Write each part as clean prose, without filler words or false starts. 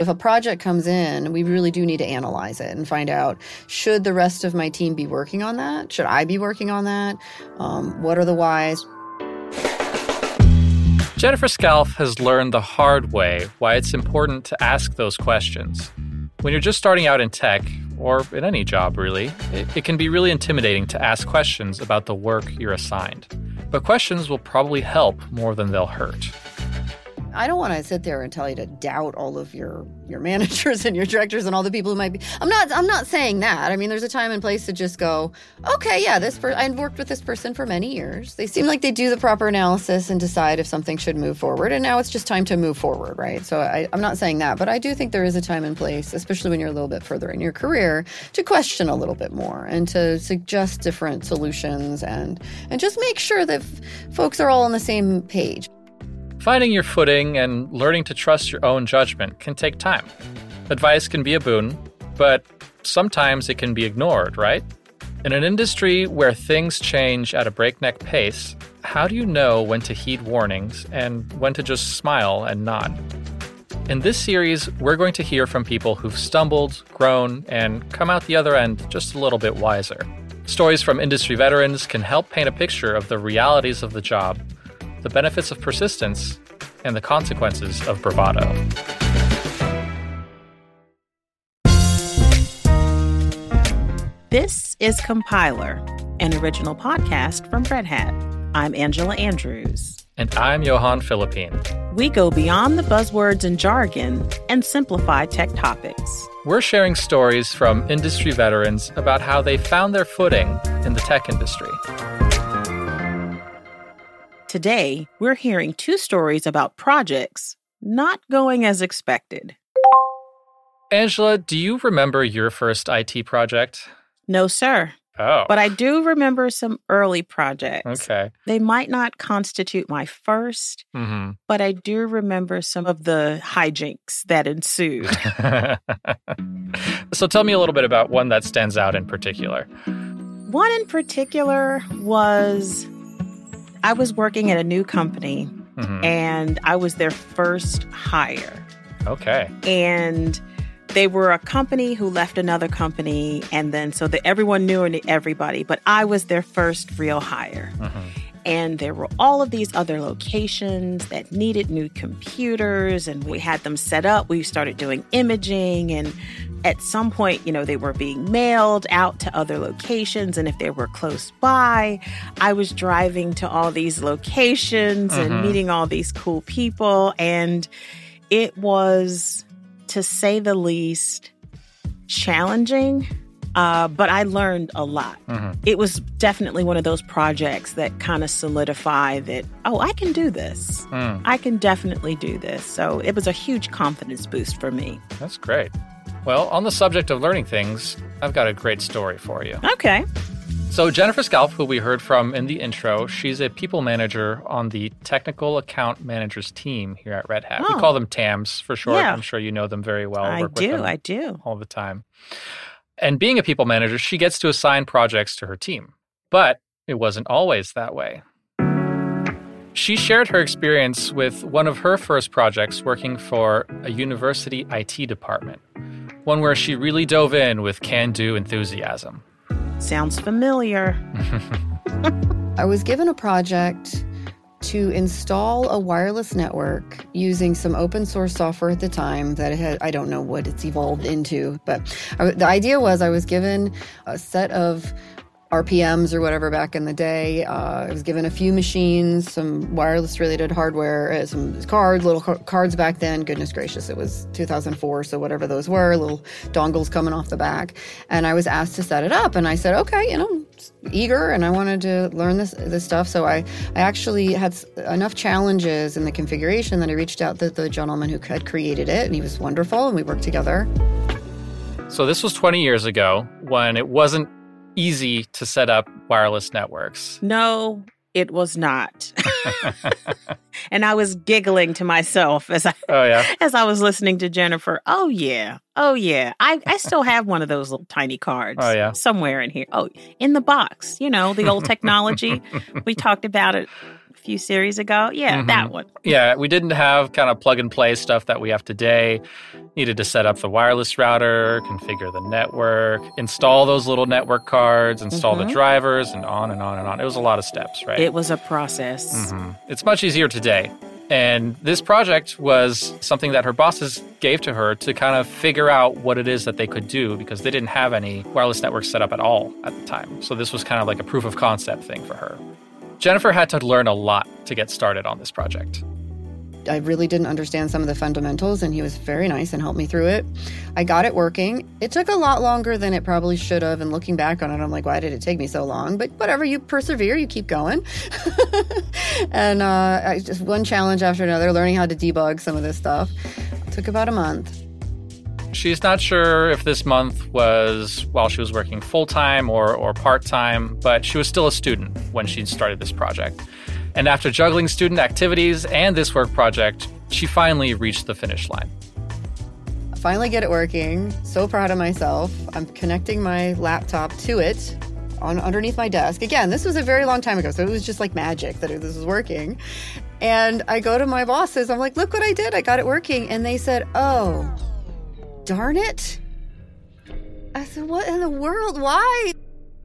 If a project comes in, we really do need to analyze it and find out, should the rest of my team be working on that? Should I be working on that? What are the whys? Jennifer Scalf has learned the hard way why it's important to ask those questions. When you're just starting out in tech, or in any job really, it can be really intimidating to ask questions about the work you're assigned. But questions will probably help more than they'll hurt. I don't want to sit there and tell you to doubt all of your managers and your directors and all the people who might be. I'm not saying that. I mean, there's a time and place to just go, okay, yeah, I've worked with this person for many years. They seem like they do the proper analysis and decide if something should move forward. And now it's just time to move forward, right? So I'm not saying that, but I do think there is a time and place, especially when you're a little bit further in your career, to question a little bit more and to suggest different solutions and just make sure that folks are all on the same page. Finding your footing and learning to trust your own judgment can take time. Advice can be a boon, but sometimes it can be ignored, right? In an industry where things change at a breakneck pace, how do you know when to heed warnings and when to just smile and nod? In this series, we're going to hear from people who've stumbled, grown, and come out the other end just a little bit wiser. Stories from industry veterans can help paint a picture of the realities of the job, the benefits of persistence, and the consequences of bravado. This is Compiler, an original podcast from Red Hat. I'm Angela Andrews. And I'm Johan Philippine. We go beyond the buzzwords and jargon and simplify tech topics. We're sharing stories from industry veterans about how they found their footing in the tech industry. Today, we're hearing two stories about projects not going as expected. Angela, do you remember your first IT project? No, sir. Oh. But I do remember some early projects. Okay. They might not constitute my first, but I do remember some of the hijinks that ensued. So tell me a little bit about one that stands out in particular. One in particular was I was working at a new company, and I was their first hire. Okay. And they were a company who left another company, and then so that everyone knew everybody, but I was their first real hire. And there were all of these other locations that needed new computers, and we had them set up. We started doing imaging, and at some point, they were being mailed out to other locations. And if they were close by, I was driving to all these locations and meeting all these cool people. And it was, to say the least, challenging. But I learned a lot. It was definitely one of those projects that kind of solidified that, I can do this. I can definitely do this. So it was a huge confidence boost for me. That's great. Well, on the subject of learning things, I've got a great story for you. Okay. So Jennifer Scalf, who we heard from in the intro, she's a people manager on the Technical Account Managers team here at Red Hat. We call them TAMs for short. Yeah. I'm sure you know them very well. I do. All the time. And being a people manager, she gets to assign projects to her team. But it wasn't always that way. She shared her experience with one of her first projects working for a university IT department, one where she really dove in with can-do enthusiasm. Sounds familiar. I was given a project to install a wireless network using some open source software at the time that it had, I don't know what it's evolved into, but the idea was I was given a set of RPMs or whatever back in the day. I was given a few machines, some wireless-related hardware, some cards, little cards back then. Goodness gracious, it was 2004, so whatever those were, little dongles coming off the back. And I was asked to set it up, and I said, okay, eager, and I wanted to learn this stuff. So I actually had enough challenges in the configuration that I reached out to the gentleman who had created it, and he was wonderful, and we worked together. So this was 20 years ago when it wasn't easy to set up wireless networks. No, it was not. And I was giggling to myself as I was listening to Jennifer. Oh, yeah. I still have one of those little tiny cards somewhere in here. Oh, in the box, the old technology. We talked about it few series ago. Yeah, that one. Yeah, we didn't have kind of plug and play stuff that we have today. Needed to set up the wireless router, configure the network, install those little network cards, install the drivers, and on and on and on. It was a lot of steps, right? It was a process. It's much easier today. And this project was something that her bosses gave to her to kind of figure out what it is that they could do because they didn't have any wireless networks set up at all at the time. So this was kind of like a proof of concept thing for her. Jennifer had to learn a lot to get started on this project. I really didn't understand some of the fundamentals, and he was very nice and helped me through it. I got it working. It took a lot longer than it probably should have, and looking back on it, I'm like, why did it take me so long? But whatever, you persevere, you keep going. And I just one challenge after another, learning how to debug some of this stuff. It took about a month. She's not sure if this month was while she was working full-time or part-time, but she was still a student when she started this project. And after juggling student activities and this work project, she finally reached the finish line. Finally get it working. So proud of myself. I'm connecting my laptop to it underneath my desk. Again, this was a very long time ago, so it was just like magic that this was working. And I go to my bosses. I'm like, look what I did. I got it working. And they said, oh, darn it. I said, what in the world? Why?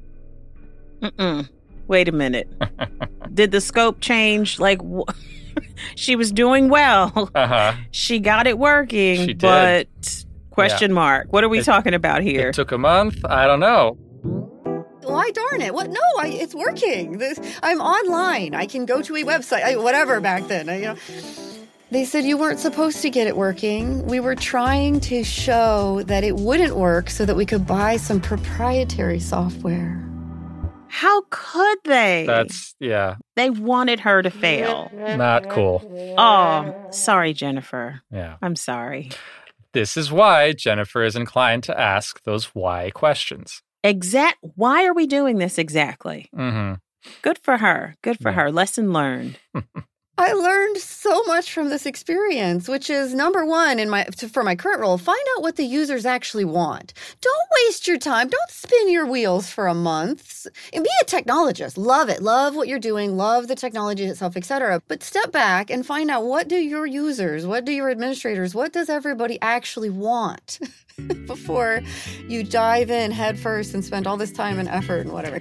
Wait a minute. Did the scope change? Like, she was doing well. She got it working. She did. But question mark. What are we talking about here? It took a month. I don't know. Why darn it? What? No, it's working. I'm online. I can go to a website. Whatever back then. They said you weren't supposed to get it working. We were trying to show that it wouldn't work so that we could buy some proprietary software. How could they? Yeah. They wanted her to fail. Not cool. Oh, sorry, Jennifer. Yeah. I'm sorry. This is why Jennifer is inclined to ask those why questions. Why are we doing this exactly? Good for her. Good for her. Lesson learned. I learned so much from this experience, which is number one for my current role, find out what the users actually want. Don't waste your time. Don't spin your wheels for a month. And be a technologist. Love it. Love what you're doing. Love the technology itself, etc. But step back and find out, what do your users, what do your administrators, what does everybody actually want before you dive in head first and spend all this time and effort and whatever.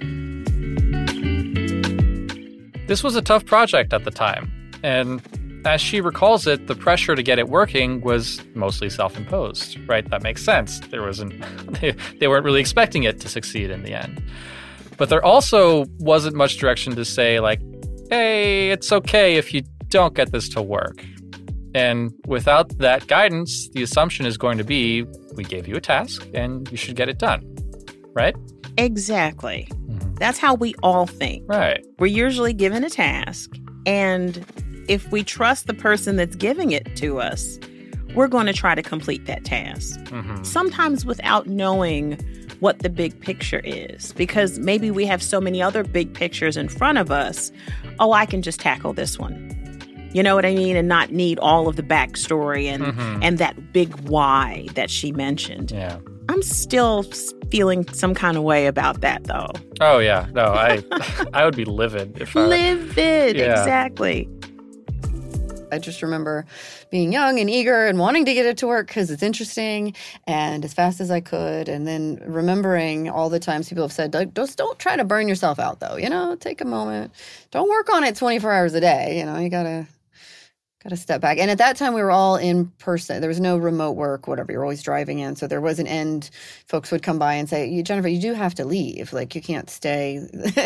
This was a tough project at the time. And as she recalls it, the pressure to get it working was mostly self-imposed, right? That makes sense. They weren't really expecting it to succeed in the end. But there also wasn't much direction to say, like, hey, it's okay if you don't get this to work. And without that guidance, the assumption is going to be, we gave you a task and you should get it done, right? Exactly. That's how we all think. Right. We're usually given a task, and if we trust the person that's giving it to us, we're going to try to complete that task. Sometimes without knowing what the big picture is, because maybe we have so many other big pictures in front of us. Oh, I can just tackle this one. You know what I mean? And not need all of the backstory and that big why that she mentioned. Yeah. I'm still feeling some kind of way about that, though. Oh, yeah. No, I would be livid if I... Livid, yeah. Exactly. I just remember being young and eager and wanting to get it to work because it's interesting and as fast as I could. And then remembering all the times people have said, just don't try to burn yourself out, though. Take a moment. Don't work on it 24 hours a day. You got to step back. And at that time, we were all in person. There was no remote work, whatever. You're always driving in. So there was an end. Folks would come by and say, Jennifer, you do have to leave. Like, you can't stay.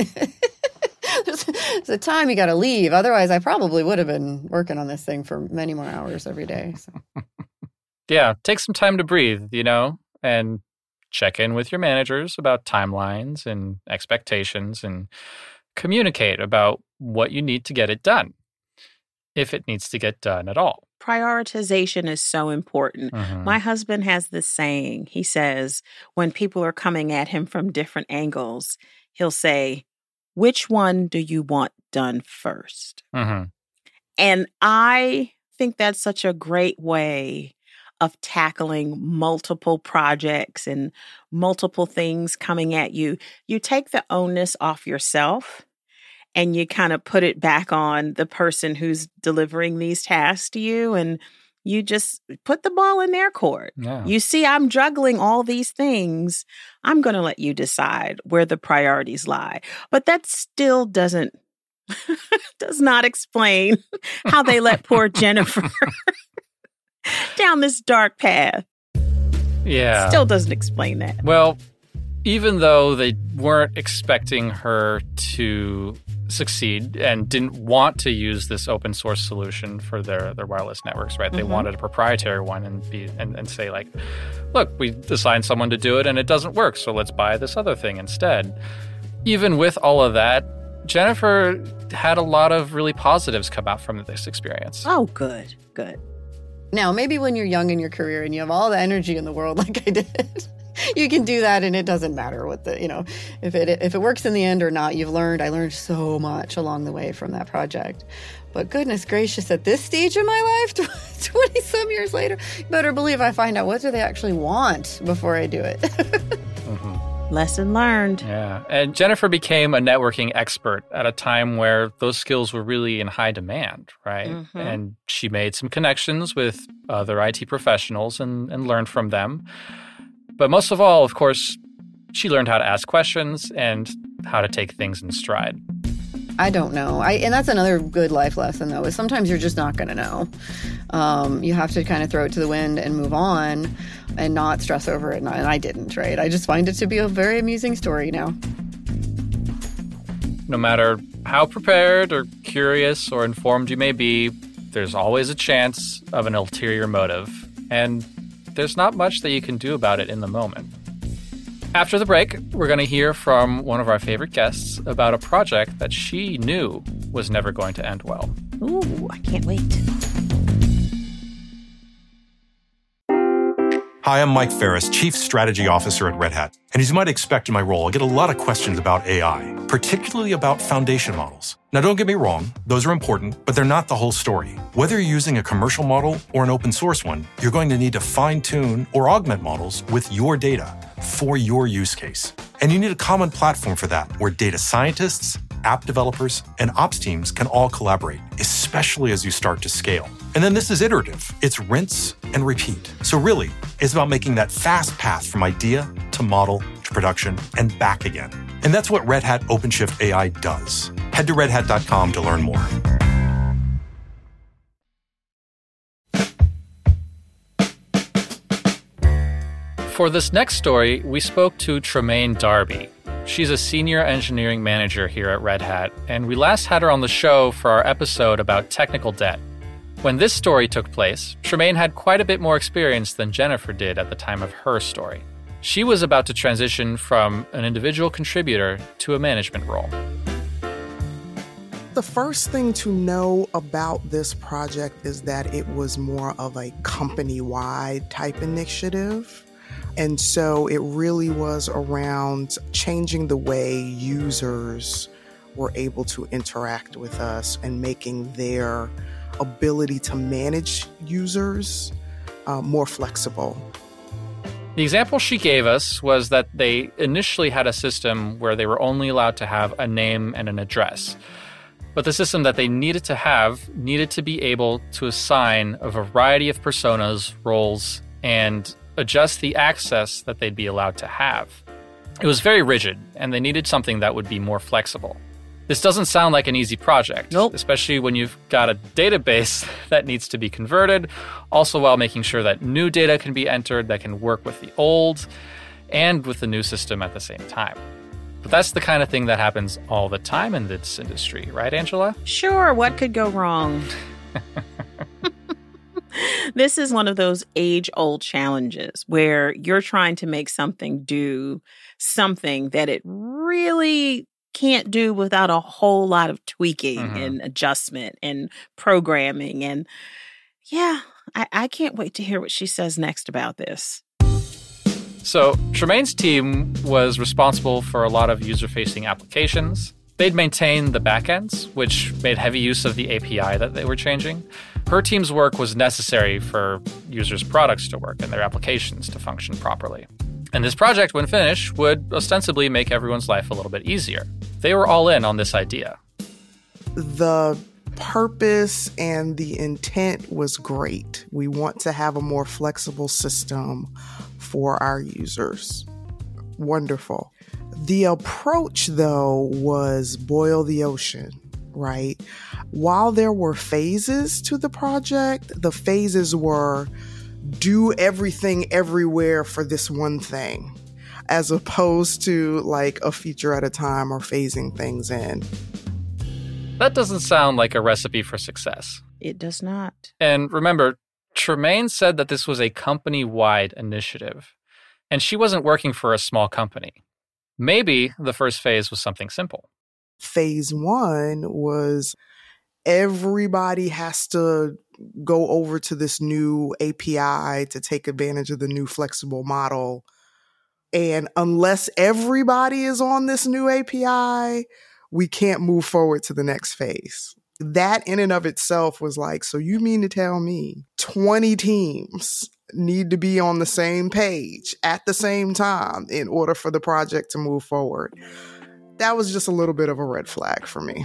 There's a time you got to leave. Otherwise, I probably would have been working on this thing for many more hours every day. So. Yeah, take some time to breathe, and check in with your managers about timelines and expectations and communicate about what you need to get it done, if it needs to get done at all. Prioritization is so important. My husband has this saying. He says, when people are coming at him from different angles, he'll say, which one do you want done first? And I think that's such a great way of tackling multiple projects and multiple things coming at you. You take the onus off yourself, and you kind of put it back on the person who's delivering these tasks to you, and you just put the ball in their court. Yeah. You see, I'm juggling all these things. I'm going to let you decide where the priorities lie. But that still does not explain how they let poor Jennifer down this dark path. Yeah. Still doesn't explain that. Well, even though they weren't expecting her to succeed and didn't want to use this open source solution for their wireless networks, right? They wanted a proprietary one and say like, look, we assigned someone to do it and it doesn't work, so let's buy this other thing instead. Even with all of that, Jennifer had a lot of really positives come out from this experience. Oh, good. Now, maybe when you're young in your career and you have all the energy in the world like I did, you can do that and it doesn't matter what if it works in the end or not. I learned so much along the way from that project. But goodness gracious, at this stage of my life, 20-some years later, you better believe I find out what do they actually want before I do it. Lesson learned. Yeah. And Jennifer became a networking expert at a time where those skills were really in high demand, right? And she made some connections with other IT professionals and learned from them. But most of all, of course, she learned how to ask questions and how to take things in stride. I don't know. And that's another good life lesson, though, is sometimes you're just not going to know. You have to kind of throw it to the wind and move on and not stress over it. And I didn't, right? I just find it to be a very amusing story now. No matter how prepared or curious or informed you may be, there's always a chance of an ulterior motive. And there's not much that you can do about it in the moment. After the break, we're going to hear from one of our favorite guests about a project that she knew was never going to end well. Ooh, I can't wait. Hi, I'm Mike Ferris, Chief Strategy Officer at Red Hat. And as you might expect in my role, I get a lot of questions about AI, particularly about foundation models. Now, don't get me wrong, those are important, but they're not the whole story. Whether you're using a commercial model or an open source one, you're going to need to fine-tune or augment models with your data for your use case. And you need a common platform for that, where data scientists, app developers, and ops teams can all collaborate, especially as you start to scale. And then this is iterative. It's rinse and repeat. So really, it's about making that fast path from idea to model to production and back again. And that's what Red Hat OpenShift AI does. Head to redhat.com to learn more. For this next story, we spoke to Tremaine Darby. She's a senior engineering manager here at Red Hat, and we last had her on the show for our episode about technical debt. When this story took place, Tremaine had quite a bit more experience than Jennifer did at the time of her story. She was about to transition from an individual contributor to a management role. The first thing to know about this project is that it was more of a company-wide type initiative. And so it really was around changing the way users were able to interact with us and making their ability to manage users more flexible. The example she gave us was that they initially had a system where they were only allowed to have a name and an address. But the system that they needed to have needed to be able to assign a variety of personas, roles, and adjust the access that they'd be allowed to have. It was very rigid, and they needed something that would be more flexible. This doesn't sound like an easy project, especially when you've got a database that needs to be converted, also while making sure that new data can be entered that can work with the old and with the new system at the same time. But that's the kind of thing that happens all the time in this industry, right, Angela? Sure, what could go wrong? This is one of those age-old challenges where you're trying to make something do something that it really can't do without a whole lot of tweaking and adjustment and programming. And yeah, I can't wait to hear what she says next about this. So Tremaine's team was responsible for a lot of user-facing applications. They'd maintain the backends, which made heavy use of the API that they were changing. Her team's work was necessary for users' products to work and their applications to function properly. And this project, when finished, would ostensibly make everyone's life a little bit easier. They were all in on this idea. The purpose and the intent was great. We want to have a more flexible system for our users. Wonderful. The approach, though, was boil the ocean, right? While there were phases to the project, the phases were do everything everywhere for this one thing, as opposed to like a feature at a time or phasing things in. That doesn't sound like a recipe for success. It does not. And remember, Tremaine said that this was a company-wide initiative, and she wasn't working for a small company. Maybe the first phase was something simple. Phase 1 was everybody has to go over to this new API to take advantage of the new flexible model. And unless everybody is on this new API, we can't move forward to the next phase. That in and of itself was like, so you mean to tell me 20 teams need to be on the same page at the same time in order for the project to move forward? That was just a little bit of a red flag for me.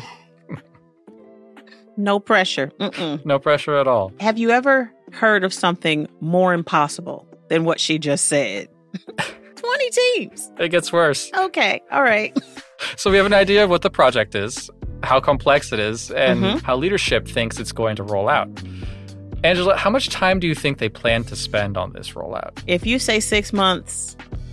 No pressure. Mm-mm. No pressure at all. Have you ever heard of something more impossible than what she just said? 20 teams. It gets worse. Okay. All right. So we have an idea of what the project is, how complex it is, and how leadership thinks it's going to roll out. Angela, how much time do you think they plan to spend on this rollout? If you say 6 months,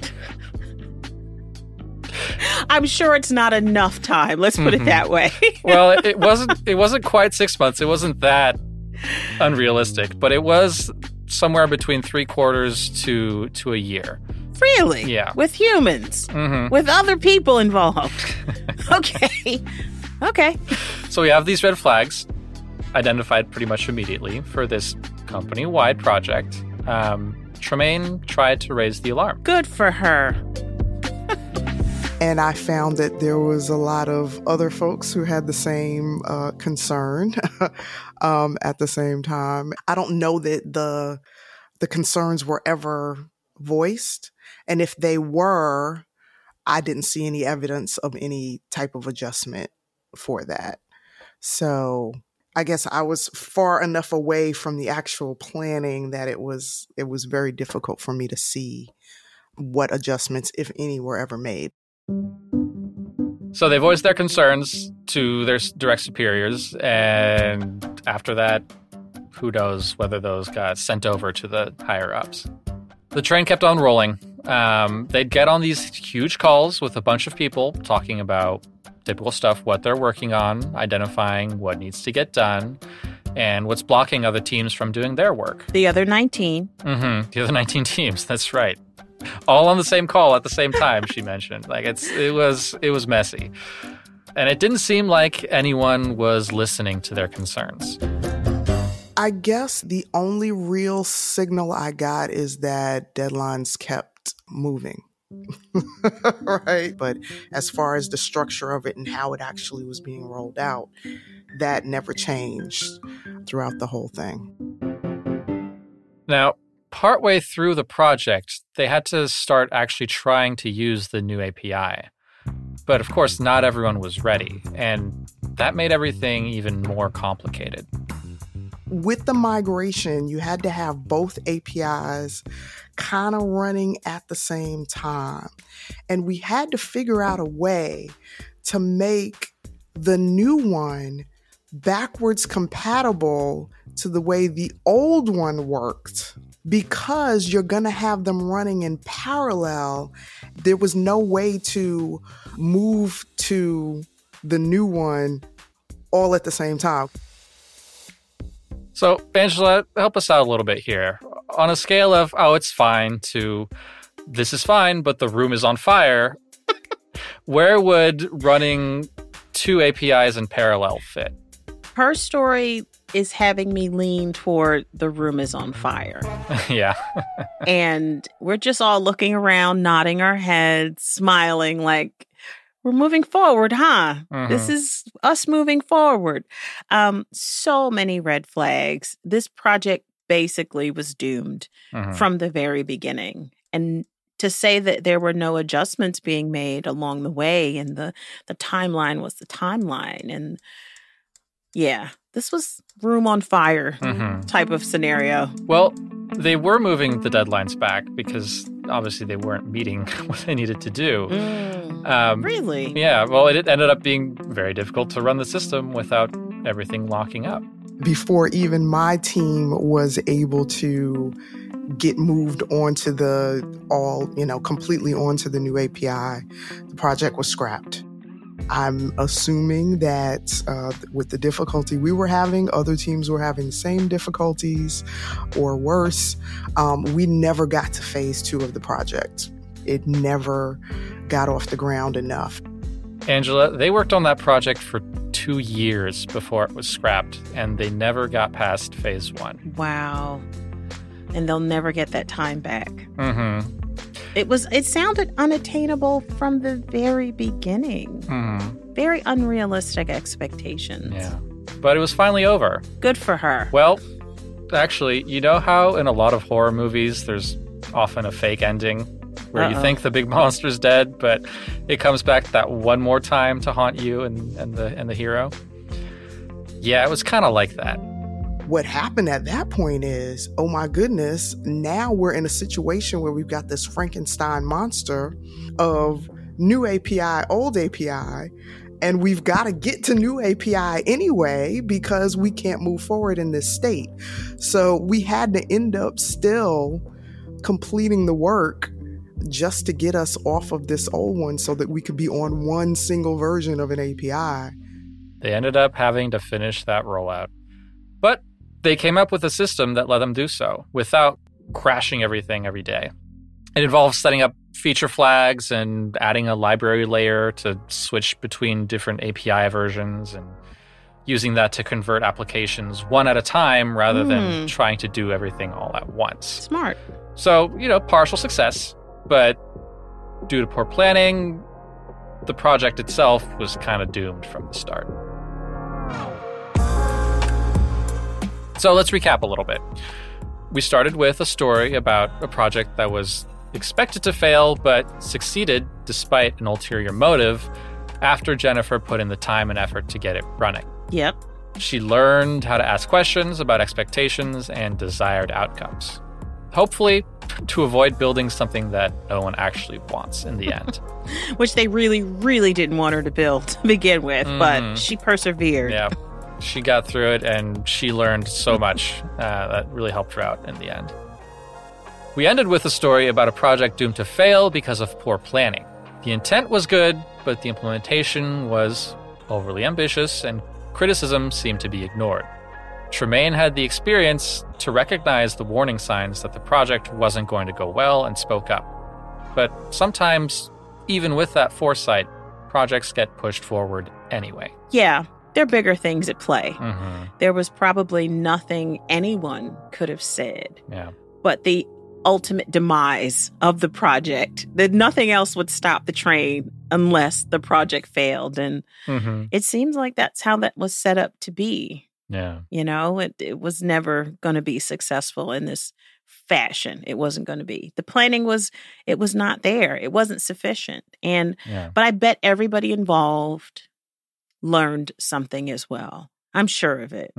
I'm sure it's not enough time. Let's put it that way. Well, it wasn't quite 6 months. It wasn't that unrealistic, but it was somewhere between 3/4 to a year. Really? Yeah. With humans? With other people involved? Okay. Okay. So we have these red flags identified pretty much immediately for this company-wide project. Tremaine tried to raise the alarm. Good for her. And I found that there was a lot of other folks who had the same concern at the same time. I don't know that the concerns were ever voiced. And if they were, I didn't see any evidence of any type of adjustment for that. So I guess I was far enough away from the actual planning that it was very difficult for me to see what adjustments, if any, were ever made. So they voiced their concerns to their direct superiors, and after that, who knows whether those got sent over to the higher-ups. The train kept on rolling. They'd get on these huge calls with a bunch of people talking about typical stuff, what they're working on, identifying what needs to get done, and what's blocking other teams from doing their work. The other 19. The other 19 teams, that's right. All on the same call at the same time, she mentioned. Like it was messy. And it didn't seem like anyone was listening to their concerns. I guess the only real signal I got is that deadlines kept moving. Right? But as far as the structure of it and how it actually was being rolled out, that never changed throughout the whole thing. Now, partway through the project, they had to start actually trying to use the new API. But of course, not everyone was ready, and that made everything even more complicated. With the migration, you had to have both APIs kind of running at the same time. And we had to figure out a way to make the new one backwards compatible to the way the old one worked. Because you're going to have them running in parallel, there was no way to move to the new one all at the same time. So, Angela, help us out a little bit here. On a scale of, oh, it's fine, to this is fine, but the room is on fire, where would running two APIs in parallel fit? Her story is having me lean toward the room is on fire. Yeah. And we're just all looking around, nodding our heads, smiling like, we're moving forward, huh? This is us moving forward. So many red flags. This project basically was doomed from the very beginning. And to say that there were no adjustments being made along the way and the timeline was the timeline. And Yeah, this was room on fire type of scenario. Well, they were moving the deadlines back because obviously they weren't meeting what they needed to do. Really? Yeah, well, it ended up being very difficult to run the system without everything locking up. Before even my team was able to get moved onto completely onto the new API, the project was scrapped. I'm assuming that with the difficulty we were having, other teams were having the same difficulties or worse. We never got to phase 2 of the project. It never got off the ground enough. Angela, they worked on that project for 2 years before it was scrapped, and they never got past phase 1. Wow. And they'll never get that time back. Mm-hmm. It sounded unattainable from the very beginning. Very unrealistic expectations. Yeah. But it was finally over. Good for her. Well, actually, you know how in a lot of horror movies there's often a fake ending where you think the big monster's dead, but it comes back that one more time to haunt you and the hero? Yeah, it was kind of like that. What happened at that point is, oh my goodness, now we're in a situation where we've got this Frankenstein monster of new API, old API, and we've got to get to new API anyway because we can't move forward in this state. So we had to end up still completing the work just to get us off of this old one so that we could be on one single version of an API. They ended up having to finish that rollout. But they came up with a system that let them do so without crashing everything every day. It involves setting up feature flags and adding a library layer to switch between different API versions and using that to convert applications one at a time rather than trying to do everything all at once. Smart. So, partial success, but due to poor planning, the project itself was kind of doomed from the start. So let's recap a little bit. We started with a story about a project that was expected to fail, but succeeded despite an ulterior motive after Jennifer put in the time and effort to get it running. Yep. She learned how to ask questions about expectations and desired outcomes. Hopefully, to avoid building something that no one actually wants in the end. Which they really, really didn't want her to build to begin with, but she persevered. Yeah. She got through it, and she learned so much that really helped her out in the end. We ended with a story about a project doomed to fail because of poor planning. The intent was good, but the implementation was overly ambitious, and criticism seemed to be ignored. Tremaine had the experience to recognize the warning signs that the project wasn't going to go well and spoke up. But sometimes, even with that foresight, projects get pushed forward anyway. Yeah. There are bigger things at play. Mm-hmm. There was probably nothing anyone could have said. Yeah. But the ultimate demise of the project, that nothing else would stop the train unless the project failed. And it seems like that's how that was set up to be. Yeah. It was never going to be successful in this fashion. It wasn't going to be. The planning was not there. It wasn't sufficient. But I bet everybody involved learned something as well. I'm sure of it.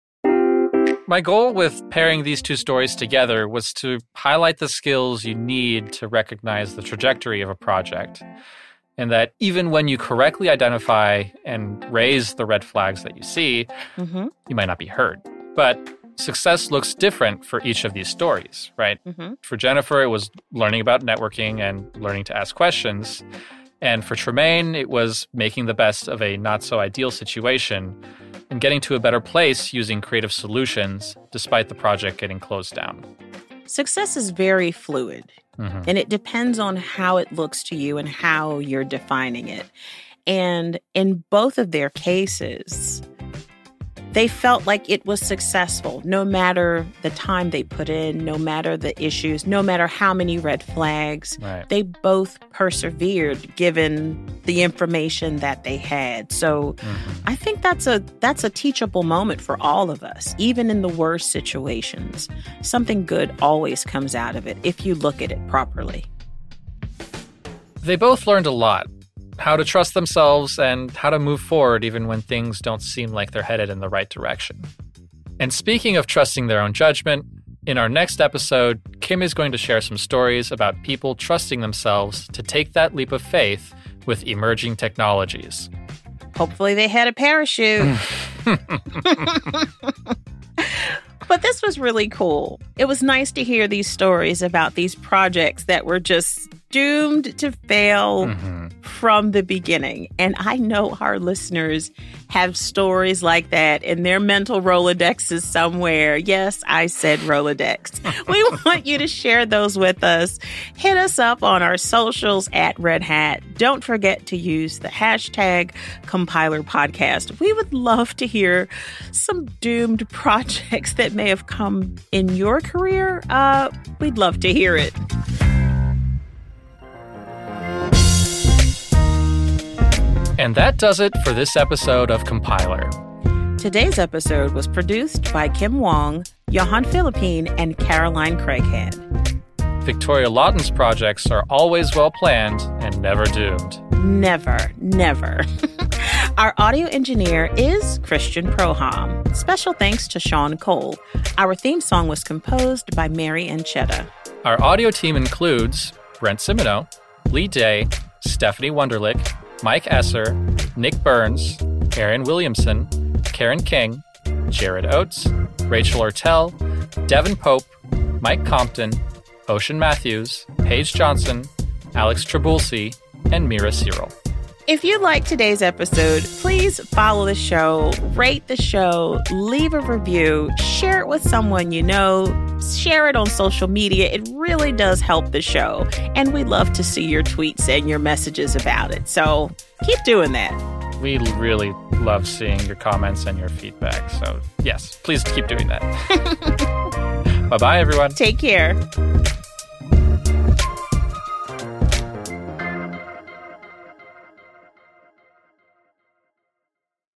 My goal with pairing these two stories together was to highlight the skills you need to recognize the trajectory of a project, and that even when you correctly identify and raise the red flags that you see, you might not be heard. But success looks different for each of these stories, right? For Jennifer, it was learning about networking and learning to ask questions. And for Tremaine, it was making the best of a not-so-ideal situation and getting to a better place using creative solutions despite the project getting closed down. Success is very fluid, and it depends on how it looks to you and how you're defining it. And in both of their cases, they felt like it was successful, no matter the time they put in, no matter the issues, no matter how many red flags. Right. They both persevered given the information that they had. So I think that's a teachable moment for all of us, even in the worst situations. Something good always comes out of it if you look at it properly. They both learned a lot, how to trust themselves and how to move forward even when things don't seem like they're headed in the right direction. And speaking of trusting their own judgment, in our next episode, Kim is going to share some stories about people trusting themselves to take that leap of faith with emerging technologies. Hopefully they had a parachute. But this was really cool. It was nice to hear these stories about these projects that were just doomed to fail from the beginning. And I know our listeners have stories like that in their mental Rolodexes somewhere. Yes, I said Rolodex. We want you to share those with us. Hit us up on our socials at Red Hat. Don't forget to use the hashtag Compiler Podcast. We would love to hear some doomed projects that may have come in your career. We'd love to hear it. And that does it for this episode of Compiler. Today's episode was produced by Kim Wong, Johan Philippine, and Caroline Craighead. Victoria Lawton's projects are always well planned and never doomed. Never, never. Our audio engineer is Christian Proham. Special thanks to Sean Cole. Our theme song was composed by Mary Anchetta. Our audio team includes Brent Simino, Lee Day, Stephanie Wunderlich, Mike Esser, Nick Burns, Aaron Williamson, Karen King, Jared Oates, Rachel Ortell, Devin Pope, Mike Compton, Ocean Matthews, Paige Johnson, Alex Trabulsi, and Mira Cyril. If you liked today's episode, please follow the show, rate the show, leave a review, share it with someone you know, share it on social media. It really does help the show. And we love to see your tweets and your messages about it. So keep doing that. We really love seeing your comments and your feedback. So yes, please keep doing that. Bye-bye, everyone. Take care.